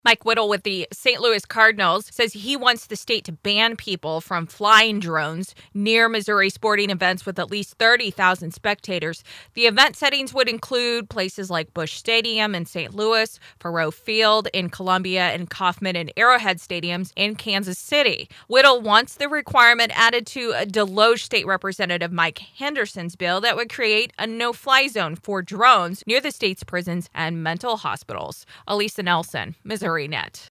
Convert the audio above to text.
Mike Whittle with the St. Louis Cardinals says he wants the state to ban people from flying drones near Missouri sporting events with at least 30,000 spectators. The event settings would include places like Busch Stadium in St. Louis, Faurot Field in Columbia, and Kauffman and Arrowhead Stadiums in Kansas City. Whittle wants the requirement added to a Deloge State Representative Mike Henderson's bill that would create a no-fly zone for drones near the state's prisons and mental hospitals. Elisa Nelson, Missouri Net.